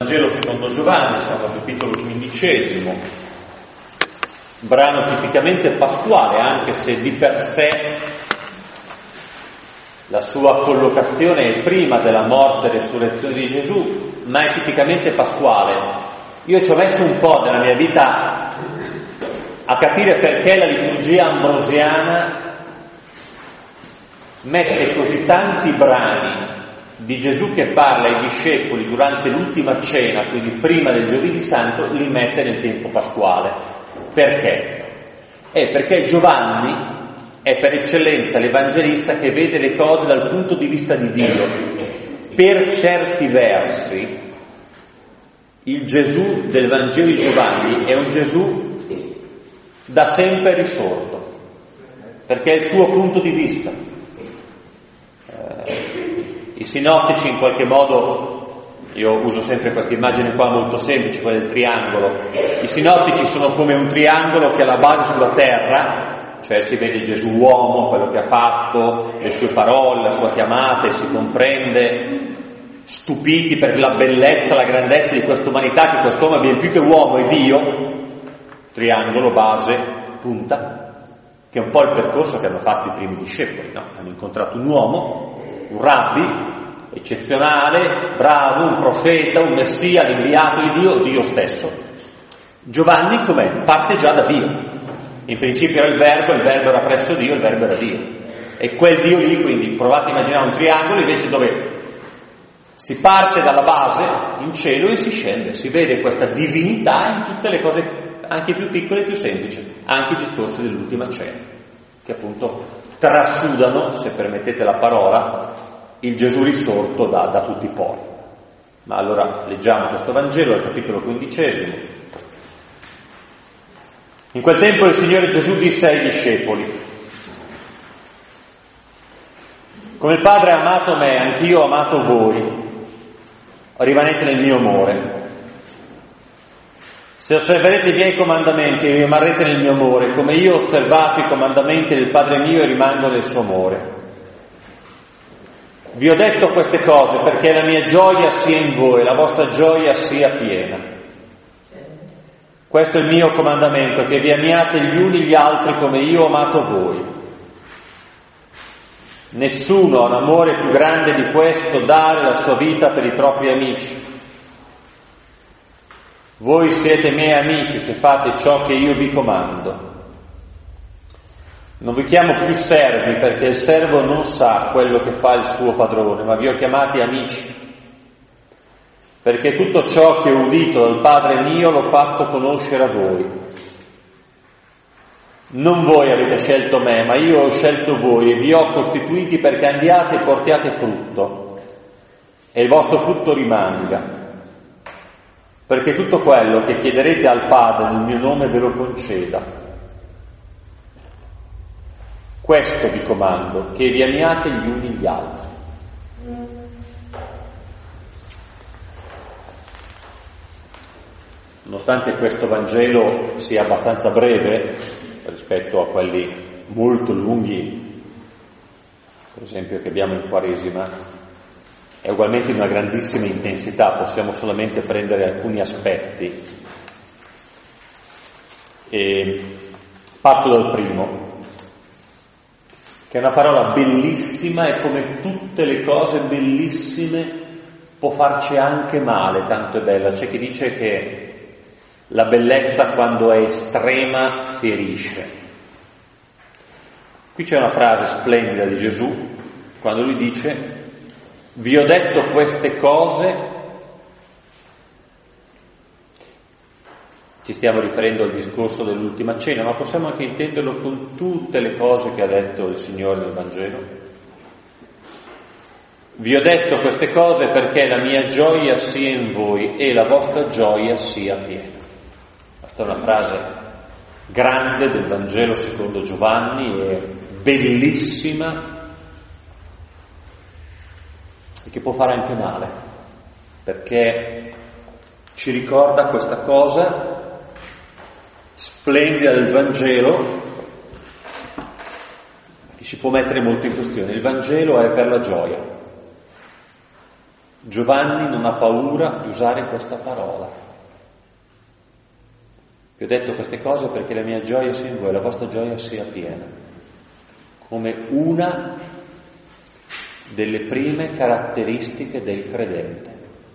Vangelo secondo Giovanni, siamo al capitolo 15, brano tipicamente pasquale, anche se di per sé la sua collocazione è prima della morte e resurrezione di Gesù, ma è tipicamente pasquale. Io ci ho messo un po' nella mia vita a capire perché la liturgia ambrosiana mette così tanti brani di Gesù che parla ai discepoli durante l'ultima cena, quindi prima del Giovedì Santo, li mette nel tempo pasquale. Perché? Perché Giovanni è per eccellenza l'evangelista che vede le cose dal punto di vista di Dio. Per certi versi il Gesù del Vangelo di Giovanni è un Gesù da sempre risorto, perché è il suo punto di vista. I sinottici in qualche modo, io uso sempre questa immagine qua molto semplice, quella del triangolo. I sinottici sono come un triangolo che ha la base sulla terra, cioè si vede Gesù uomo, quello che ha fatto, le sue parole, la sua chiamata, e si comprende, stupiti per la bellezza, la grandezza di questa umanità, che quest'uomo è ben più che uomo, è Dio, triangolo, base, punta, che è un po' il percorso che hanno fatto i primi discepoli, no? Hanno incontrato un uomo, un rabbi eccezionale, bravo, un profeta, un messia, l'inviato di Dio, Dio stesso. Giovanni com'è? Parte già da Dio. In principio era il verbo era presso Dio, il verbo era Dio. E quel Dio lì, quindi provate a immaginare un triangolo invece dove si parte dalla base in cielo e si scende, si vede questa divinità in tutte le cose, anche più piccole e più semplici, anche i discorsi dell'ultima cena, che appunto trasudano, se permettete la parola, il Gesù risorto da tutti i pori. Ma allora leggiamo questo Vangelo al capitolo 15. In quel tempo il Signore Gesù disse ai discepoli: come il Padre ha amato me, anch'io ho amato voi, rimanete nel mio amore. Se osserverete i miei comandamenti, rimarrete nel mio amore, come io ho osservato i comandamenti del Padre mio e rimango nel suo amore. Vi ho detto queste cose perché la mia gioia sia in voi e la vostra gioia sia piena. Questo è il mio comandamento, che vi amiate gli uni gli altri come io ho amato voi. Nessuno ha un amore più grande di questo, dare la sua vita per i propri amici. Voi siete miei amici se fate ciò che io vi comando. Non vi chiamo più servi, perché il servo non sa quello che fa il suo padrone, ma vi ho chiamati amici, perché tutto ciò che ho udito dal Padre mio l'ho fatto conoscere a voi. Non voi avete scelto me, ma io ho scelto voi e vi ho costituiti perché andiate e portiate frutto, e il vostro frutto rimanga, perché tutto quello che chiederete al Padre nel mio nome ve lo conceda. Questo vi comando, che vi amiate gli uni gli altri. Nonostante questo Vangelo sia abbastanza breve rispetto a quelli molto lunghi, per esempio che abbiamo in Quaresima, è ugualmente di una grandissima intensità, possiamo solamente prendere alcuni aspetti. E parto dal primo, che è una parola bellissima e come tutte le cose bellissime può farci anche male, tanto è bella. C'è chi dice che la bellezza quando è estrema ferisce. Qui c'è una frase splendida di Gesù, quando lui dice: vi ho detto queste cose. Ci stiamo riferendo al discorso dell'ultima cena, ma possiamo anche intenderlo con tutte le cose che ha detto il Signore nel Vangelo. Vi ho detto queste cose perché la mia gioia sia in voi e la vostra gioia sia piena. Questa è una frase grande del Vangelo secondo Giovanni, è bellissima e che può fare anche male, perché ci ricorda questa cosa splendida del Vangelo che ci può mettere molto in questione. Il Vangelo è per la gioia. Giovanni non ha paura di usare questa parola. Vi ho detto queste cose perché la mia gioia sia in voi, la vostra gioia sia piena, come una delle prime caratteristiche del credente.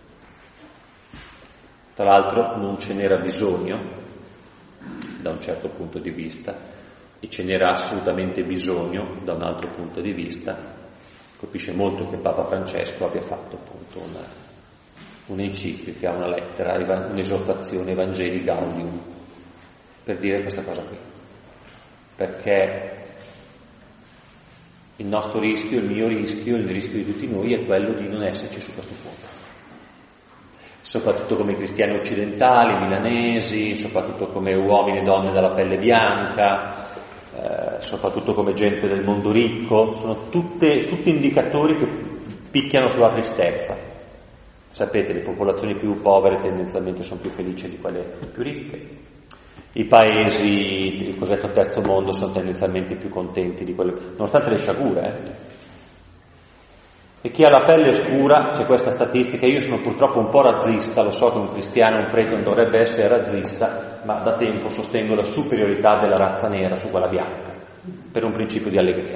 Tra l'altro non ce n'era bisogno da un certo punto di vista, e ce n'era assolutamente bisogno da un altro punto di vista. Colpisce molto che Papa Francesco abbia fatto appunto un'enciclica, una lettera, un'esortazione Evangelii Gaudium, per dire questa cosa qui, perché il nostro rischio, il mio rischio, il rischio di tutti noi è quello di non esserci su questo punto, soprattutto come cristiani occidentali, milanesi, soprattutto come uomini e donne dalla pelle bianca, soprattutto come gente del mondo ricco. Sono tutti indicatori che picchiano sulla tristezza. Sapete, le popolazioni più povere tendenzialmente sono più felici di quelle più ricche, i paesi, il cosiddetto terzo mondo, sono tendenzialmente più contenti di quelle, nonostante le sciagure. E chi ha la pelle scura, c'è questa statistica, io sono purtroppo un po' razzista, lo so che un cristiano, un prete non dovrebbe essere razzista, ma da tempo sostengo la superiorità della razza nera su quella bianca, per un principio di allegria.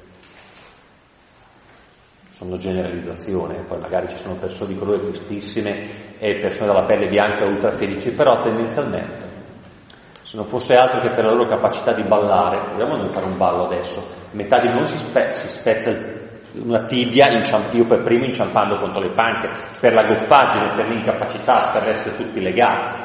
Sono generalizzazione, poi magari ci sono persone di colore tristissime e persone dalla pelle bianca ultra felici, però tendenzialmente, se non fosse altro che per la loro capacità di ballare, proviamo noi fare un ballo adesso, metà di noi si spezza una tibia, io per primo inciampando contro le panche, per la goffaggine, per l'incapacità, per essere tutti legati.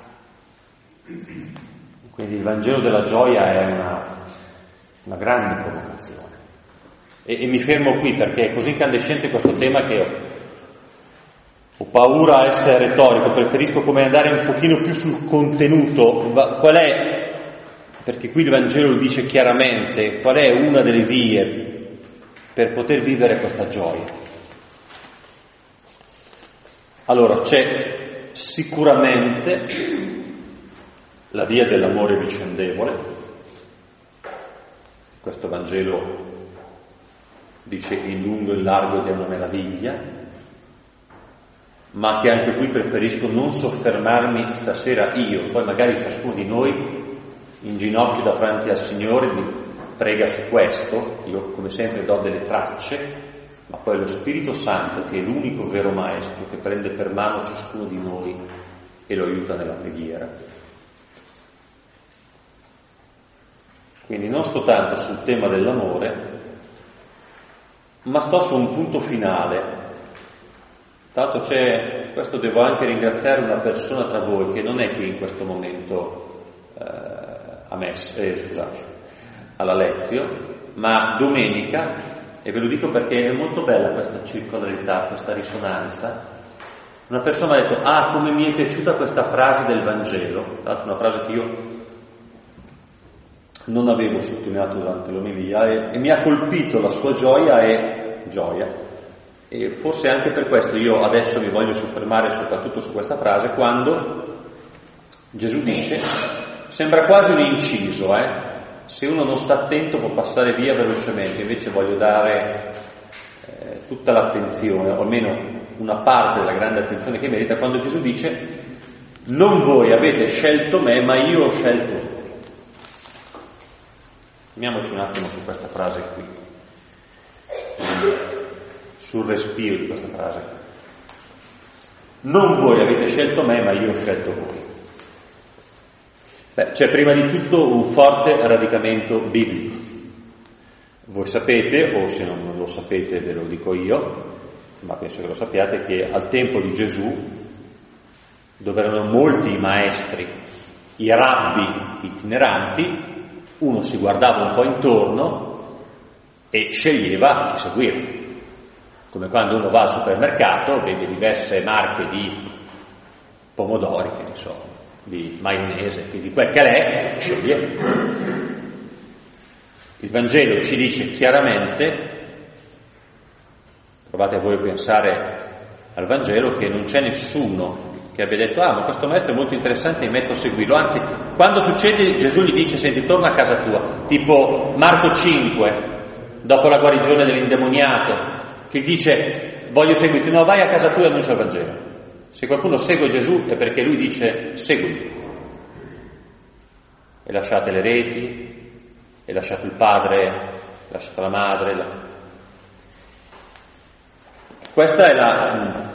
Quindi il Vangelo della gioia è una grande provocazione. E mi fermo qui perché è così incandescente questo tema che ho paura a essere retorico, preferisco come andare un pochino più sul contenuto. Qual è, perché qui il Vangelo lo dice chiaramente, qual è una delle vie per poter vivere questa gioia? Allora, c'è sicuramente la via dell'amore vicendevole. Questo Vangelo dice in lungo e in largo ed è una meraviglia, ma che anche qui preferisco non soffermarmi stasera io, poi magari ciascuno di noi in ginocchio davanti al Signore prega su questo. Io come sempre do delle tracce, ma poi è lo Spirito Santo che è l'unico vero maestro che prende per mano ciascuno di noi e lo aiuta nella preghiera. Quindi non sto tanto sul tema dell'amore, ma sto su un punto finale. Tanto questo devo anche ringraziare una persona tra voi che non è qui in questo momento alla Lezio, ma domenica, e ve lo dico perché è molto bella questa circolarità, questa risonanza. Una persona ha detto: come mi è piaciuta questa frase del Vangelo, tra l'altro una frase che io non avevo sottolineato durante l'omelia, e mi ha colpito la sua gioia e forse anche per questo io adesso mi voglio soffermare soprattutto su questa frase, quando Gesù dice, sembra quasi un inciso, se uno non sta attento può passare via velocemente, invece voglio dare tutta l'attenzione, o almeno una parte della grande attenzione che merita, quando Gesù dice: non voi avete scelto me, ma io ho scelto voi. Fermiamoci un attimo su questa frase qui, sul respiro di questa frase. Non voi avete scelto me, ma io ho scelto voi. C'è prima di tutto un forte radicamento biblico. Voi sapete, o se non lo sapete ve lo dico io, ma penso che lo sappiate, che al tempo di Gesù, dove erano molti i maestri, i rabbi itineranti, uno si guardava un po' intorno e sceglieva chi seguire. Come quando uno va al supermercato, vede diverse marche di pomodori, che ne so, di maionese, di quel che è, sceglie. Il Vangelo ci dice chiaramente, provate a voi a pensare al Vangelo, che non c'è nessuno che abbia detto: ma questo maestro è molto interessante, mi metto a seguirlo. Anzi, quando succede, Gesù gli dice: senti, torna a casa tua, tipo Marco 5, dopo la guarigione dell'indemoniato, che dice: voglio seguirti, no, vai a casa tua e annuncia il Vangelo. Se qualcuno segue Gesù è perché lui dice seguimi. E lasciate le reti, e lasciate il padre, lasciate la madre. Questa è la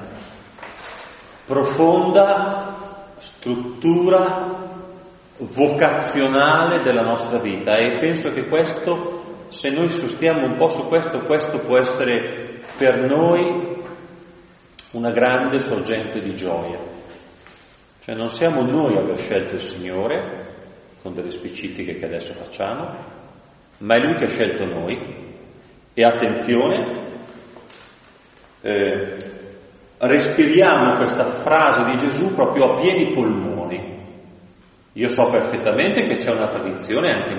profonda struttura vocazionale della nostra vita, e penso che questo, se noi sostiamo un po' su questo può essere per noi una grande sorgente di gioia. Cioè non siamo noi a aver scelto il Signore con delle specifiche che adesso facciamo, ma è Lui che ha scelto noi. E attenzione, respiriamo questa frase di Gesù proprio a pieni polmoni. Io so perfettamente che c'è una tradizione anche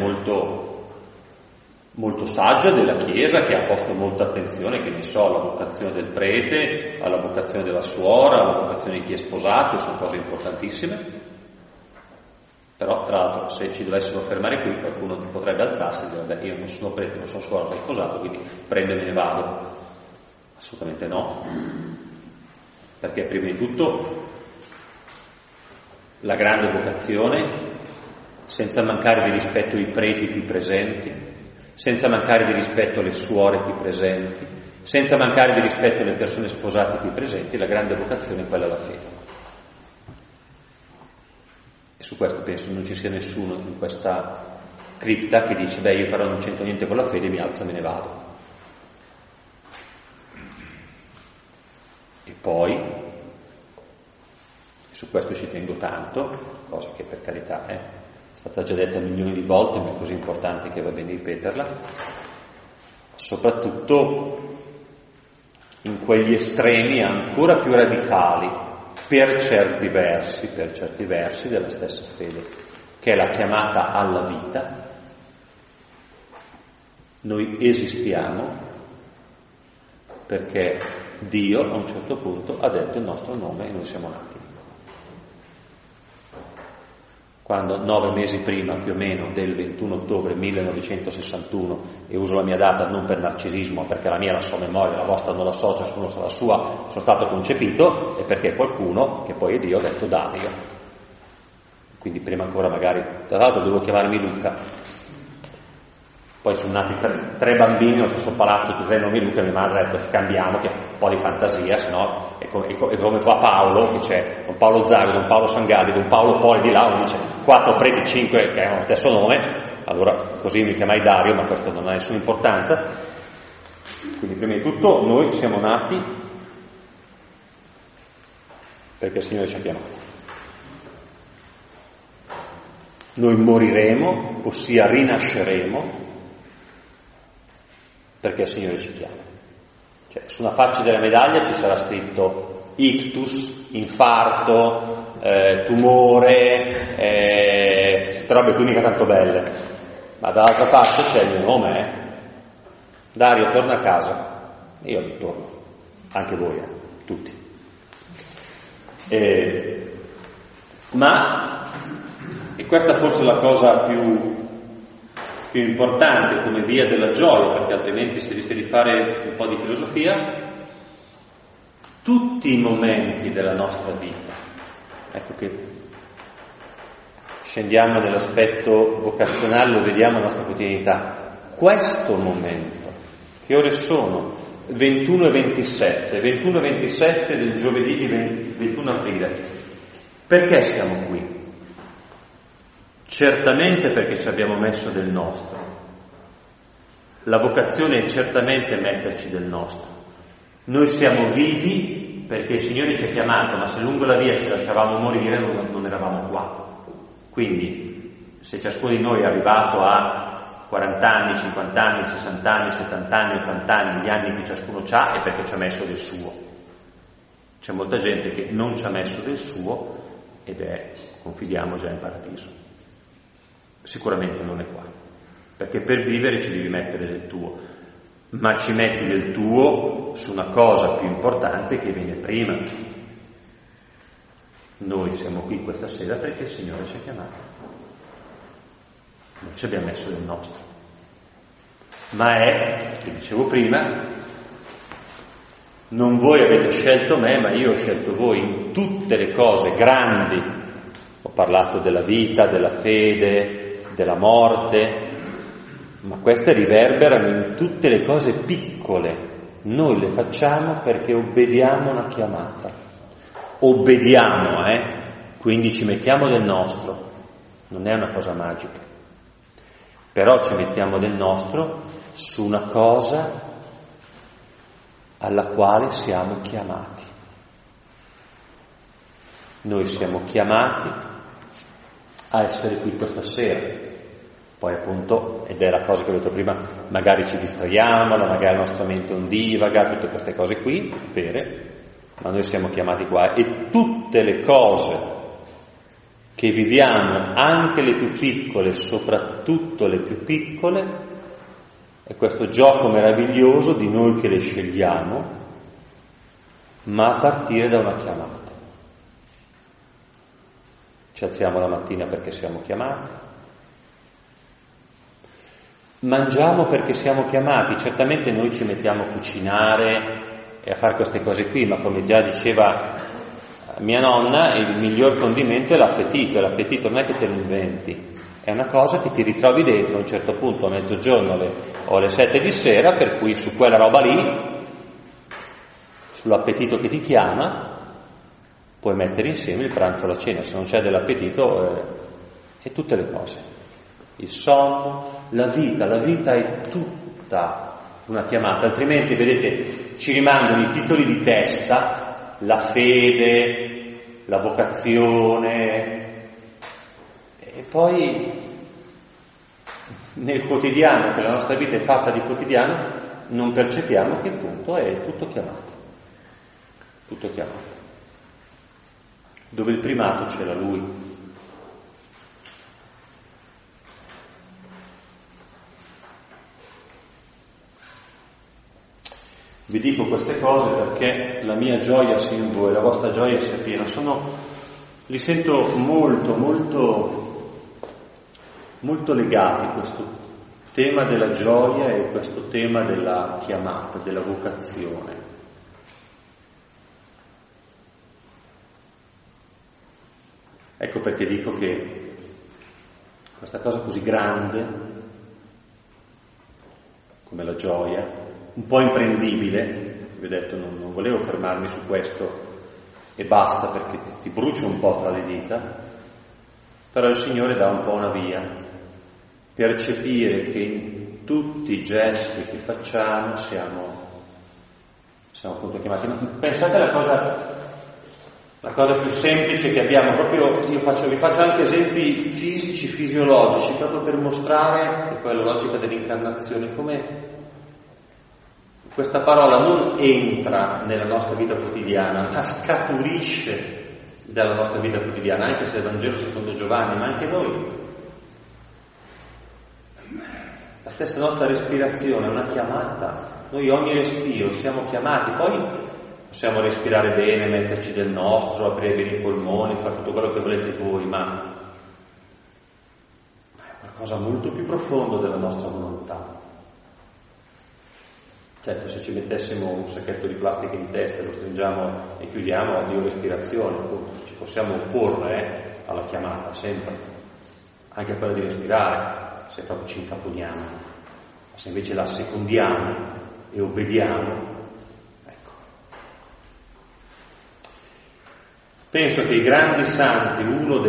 molto saggia della Chiesa che ha posto molta attenzione, che ne so, alla vocazione del prete, alla vocazione della suora, alla vocazione di chi è sposato, sono cose importantissime. Però, tra l'altro, se ci dovessimo fermare qui, qualcuno potrebbe alzarsi e dire: vabbè, io non sono prete, non sono suora, sono sposato, quindi prendo e me ne vado. Assolutamente no. Perché prima di tutto la grande vocazione, senza mancare di rispetto ai preti qui presenti, senza mancare di rispetto alle suore qui presenti, senza mancare di rispetto alle persone sposate qui presenti, la grande vocazione è quella della fede. E su questo penso non ci sia nessuno in questa cripta che dice: beh, io però non c'entro niente con la fede, mi alzo e me ne vado. E poi, su questo ci tengo tanto, cosa che per carità è stata già detta milioni di volte, ma è così importante che va bene ripeterla, soprattutto in quegli estremi ancora più radicali per certi versi della stessa fede, che è la chiamata alla vita. Noi esistiamo perché Dio a un certo punto ha detto il nostro nome e noi siamo nati. Quando 9 mesi prima più o meno del 21 ottobre 1961, e uso la mia data non per narcisismo, perché la mia è la sua memoria, la vostra non la so, ciascuno sa la sua, sono stato concepito, e perché qualcuno, che poi è Dio, ha detto Dario. Quindi prima ancora magari, tra l'altro dovevo chiamarmi Luca. Poi sono nati tre bambini nello stesso palazzo, tutti tre nomi Luca, e mia madre ha detto cambiamo, che è un po' di fantasia, sennò è come fa Paolo, che c'è Don Paolo Zago, Don Paolo Sangalli, Don Paolo Poli di là, uno dice 4 preti, 5 che hanno lo stesso nome, allora così mi chiamai Dario, ma questo non ha nessuna importanza. Quindi prima di tutto noi siamo nati perché il Signore ci ha chiamati. Noi moriremo, ossia rinasceremo, perché il Signore ci chiama. Cioè, su una faccia della medaglia ci sarà scritto ictus, infarto, tumore, queste robe qui mica tanto belle, ma dall'altra faccia c'è il mio nome, Dario, torna a casa. Io torno, anche voi, tutti. Ma, e questa forse è la cosa più importante come via della gioia, perché altrimenti si rischia di fare un po' di filosofia, tutti i momenti della nostra vita, ecco che scendiamo nell'aspetto vocazionale, lo vediamo nella nostra quotidianità, questo momento, che ore sono? 21 e 27 del giovedì 21 aprile, perché siamo qui? Certamente perché ci abbiamo messo del nostro. La vocazione è certamente metterci del nostro. Noi siamo vivi perché il Signore ci ha chiamato, ma se lungo la via ci lasciavamo morire non eravamo qua. Quindi se ciascuno di noi è arrivato a 40 anni, 50 anni, 60 anni, 70 anni, 80 anni, gli anni che ciascuno ha, è perché ci ha messo del suo. C'è molta gente che non ci ha messo del suo ed è, confidiamo, già in paradiso. Sicuramente non è qua, perché per vivere ci devi mettere del tuo, ma ci metti del tuo su una cosa più importante che viene prima. Noi siamo qui questa sera perché il Signore ci ha chiamato, non ci abbiamo messo del nostro, ma è, che dicevo prima, non voi avete scelto me, ma io ho scelto voi in tutte le cose grandi. Ho parlato della vita, della fede, della morte, ma queste riverberano in tutte le cose piccole. Noi le facciamo perché obbediamo una chiamata. Obbediamo, quindi ci mettiamo del nostro. Non è una cosa magica. Però ci mettiamo del nostro su una cosa alla quale siamo chiamati. Noi siamo chiamati a essere qui questa sera. Poi appunto, ed è la cosa che ho detto prima, magari ci distraiamo, magari la nostra mente ondivaga, tutte queste cose qui, vere, ma noi siamo chiamati qua e tutte le cose che viviamo, anche le più piccole, soprattutto le più piccole, è questo gioco meraviglioso di noi che le scegliamo, ma a partire da una chiamata. Ci alziamo la mattina perché siamo chiamati, mangiamo perché siamo chiamati. Certamente noi ci mettiamo a cucinare e a fare queste cose qui, ma come già diceva mia nonna, il miglior condimento è l'appetito, e l'appetito non è che te lo inventi, è una cosa che ti ritrovi dentro a un certo punto, a mezzogiorno o alle 7 di sera, per cui su quella roba lì, sull'appetito che ti chiama, puoi mettere insieme il pranzo e la cena. Se non c'è dell'appetito, e tutte le cose, il sonno, la vita è tutta una chiamata, altrimenti vedete ci rimangono i titoli di testa, la fede, la vocazione, e poi nel quotidiano, che la nostra vita è fatta di quotidiano, non percepiamo che appunto è tutto chiamato, dove il primato c'era lui. Vi dico queste cose perché la mia gioia sia in voi, la vostra gioia sia piena. Li sento molto legati, questo tema della gioia e questo tema della chiamata, della vocazione. Ecco perché dico che questa cosa così grande, come la gioia, un po' imprendibile, vi ho detto non volevo fermarmi su questo e basta, perché ti brucio un po' tra le dita, però il Signore dà un po' una via, percepire che in tutti i gesti che facciamo siamo appunto chiamati. Pensate la cosa più semplice che abbiamo, proprio vi faccio anche esempi fisici, fisiologici, proprio per mostrare, e poi la logica dell'incarnazione, come questa parola non entra nella nostra vita quotidiana, ma scaturisce dalla nostra vita quotidiana, anche se il Vangelo secondo Giovanni, ma anche noi. La stessa nostra respirazione è una chiamata. Noi ogni respiro siamo chiamati, poi possiamo respirare bene, metterci del nostro, aprire bene i polmoni, fare tutto quello che volete voi, ma è qualcosa molto più profondo della nostra volontà. Certo, se ci mettessimo un sacchetto di plastica in testa e lo stringiamo e chiudiamo, addio respirazione, appunto. Ci possiamo opporre alla chiamata, sempre, anche a quella di respirare, se proprio ci incaponiamo. Se invece la assecondiamo e obbediamo, ecco. Penso che i grandi santi, uno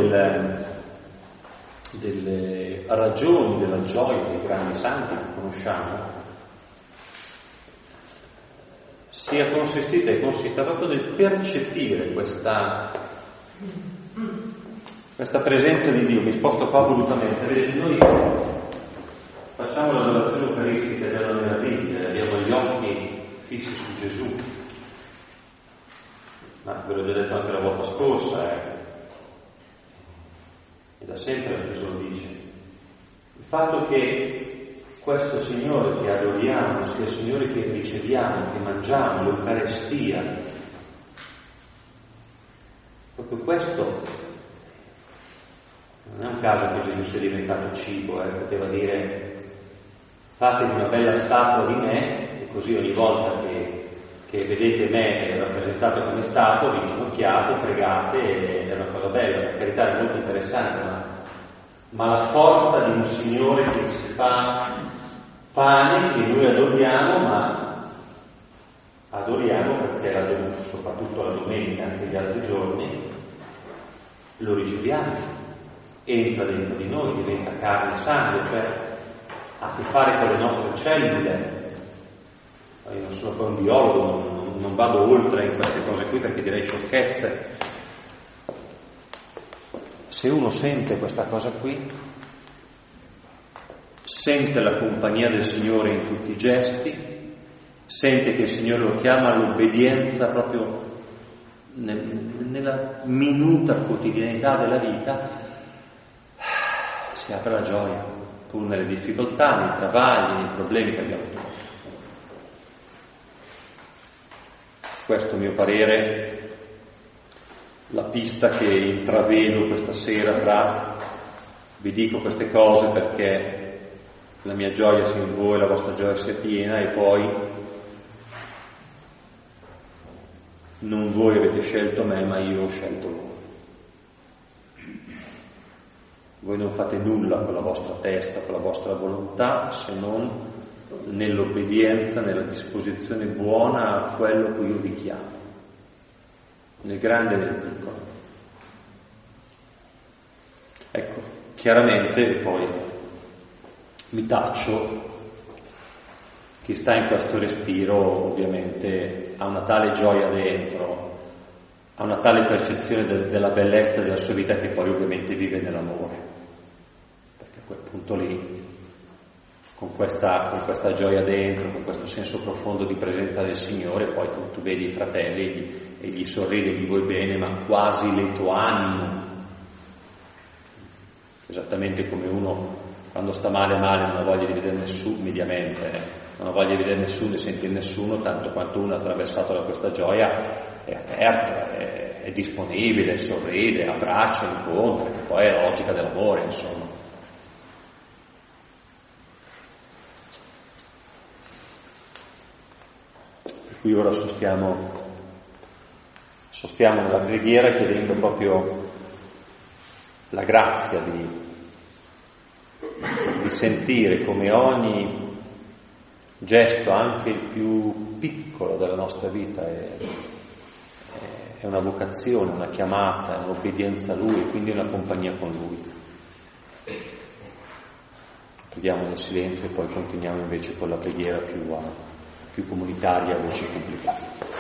delle ragioni della gioia dei grandi santi che conosciamo, consista proprio nel percepire questa presenza di Dio. Mi sposto qua volutamente. Vedete, noi facciamo l'adorazione eucaristica della meraviglia, abbiamo gli occhi fissi su Gesù, ma ve l'ho già detto anche la volta scorsa, e da sempre Gesù lo dice. Il fatto che questo Signore che adoriamo sia il Signore che riceviamo, che mangiamo, l'Eucaristia, proprio questo non è un caso che Gesù sia diventato cibo, poteva dire fatevi una bella statua di me, e così ogni volta che che vedete me rappresentato come stato, vi ginocchiate, pregate, ed è una cosa bella, per carità è molto interessante, ma la forza di un Signore che si fa pane, che noi adoriamo, ma adoriamo perché soprattutto la domenica, anche gli altri giorni, lo riceviamo, entra dentro di noi, diventa carne e sangue, cioè ha a che fare con le nostre cellule. Io non sono poi un biologo, non vado oltre in queste cose qui perché direi sciocchezze. Se uno sente questa cosa qui, sente la compagnia del Signore in tutti i gesti, sente che il Signore lo chiama all'obbedienza proprio nella minuta quotidianità della vita, si apre la gioia, pur nelle difficoltà, nei travagli, nei problemi che abbiamo tutti. Questo, a mio parere, la pista che intravedo questa sera tra vi dico queste cose perché la mia gioia sia in voi, la vostra gioia sia piena, e poi non voi avete scelto me, ma io ho scelto voi. Voi non fate nulla con la vostra testa, con la vostra volontà, se non nell'obbedienza, nella disposizione buona a quello a cui io vi chiamo, nel grande e nel piccolo. Ecco, chiaramente poi mi taccio, chi sta in questo respiro ovviamente ha una tale gioia dentro, ha una tale percezione della bellezza della sua vita che poi ovviamente vive nell'amore, perché a quel punto lì, con questa gioia dentro, con questo senso profondo di presenza del Signore, poi tu vedi i fratelli e gli sorridi, gli vuoi bene, ma quasi le tuo animo. Esattamente come uno quando sta male non ha voglia di vedere nessuno, mediamente, non ha voglia di vedere nessuno e sentire nessuno, tanto quanto uno attraversato da questa gioia è aperto, è disponibile, sorride, abbraccia, incontra, che poi è la logica dell'amore, insomma. Qui ora sostiamo nella preghiera chiedendo proprio la grazia di sentire come ogni gesto, anche il più piccolo della nostra vita, è una vocazione, una chiamata, è un'obbedienza a Lui, quindi una compagnia con Lui. Chiudiamo nel silenzio e poi continuiamo invece con la preghiera più comunitaria, a voce pubblicata.